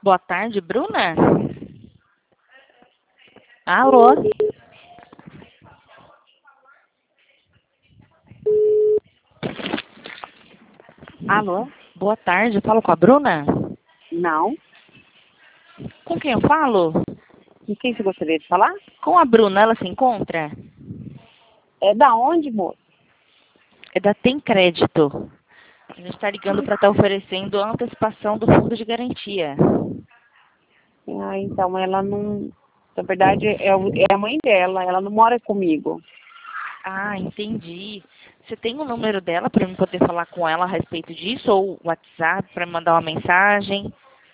Boa tarde, Bruna? Alô? Alô? Boa tarde, eu falo com a Bruna? Não. Com quem eu falo? Com quem você gostaria de falar? Com a Bruna, ela se encontra? É da onde, moço? É da Tem Crédito. A gente está ligando para estar oferecendo a antecipação do fundo de garantia. Ah, então ela não. Na verdade, é a mãe dela, ela não mora comigo. Ah, entendi. Você tem o número dela para eu poder falar com ela a respeito disso? Ou o WhatsApp para mandar uma mensagem?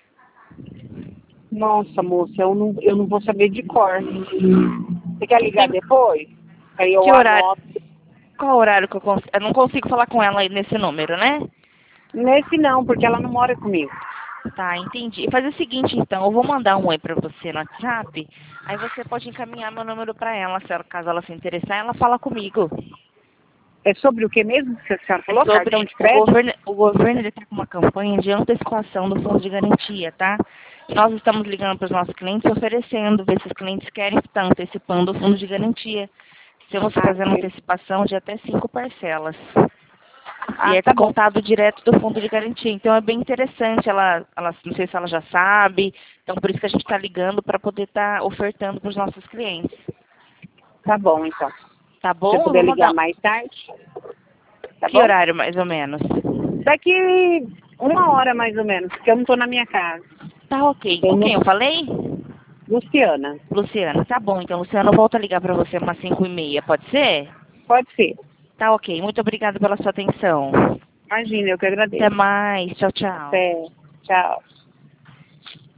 Nossa, moça, eu não vou saber de cor. Você quer Você ligar tem depois? Aí eu que horário? anoto. Qual horário que eu consigo? Eu não consigo falar com ela aí nesse número, né? Nesse não, porque ela não mora comigo. Tá, entendi. Faz o seguinte, então, eu vou mandar um oi pra você no WhatsApp, aí você pode encaminhar meu número pra ela, se ela, caso ela se interessar, ela fala comigo. É sobre o que mesmo que a senhora É falou? Cartão sobre de crédito? o governo ele tá com uma campanha de antecipação do fundo de garantia, tá? Nós estamos ligando para os nossos clientes oferecendo, ver se os clientes querem estar antecipando o fundo de garantia. Estamos Ah, fazendo antecipação de até 5 parcelas. E é tá bom. descontado direto do fundo de garantia. Então é bem interessante. Ela, não sei se ela já sabe. Então por isso que a gente está ligando para poder estar ofertando para os nossos clientes. Tá bom, então. Tá Se você bom? Eu puder vou ligar mandar. mais tarde, tá Que bom? horário mais ou menos? Daqui 1 hora mais ou menos, porque eu não tô na minha casa. Tá ok. Eu Com não... quem eu falei? Luciana, Luciana. Tá bom. Então, Luciana, eu volto a ligar para você umas 5:30. Pode ser? pode ser. Tá ok. Muito obrigada pela sua atenção. Imagina, eu que Até agradeço. mais. Tchau, tchau. Até. Tchau.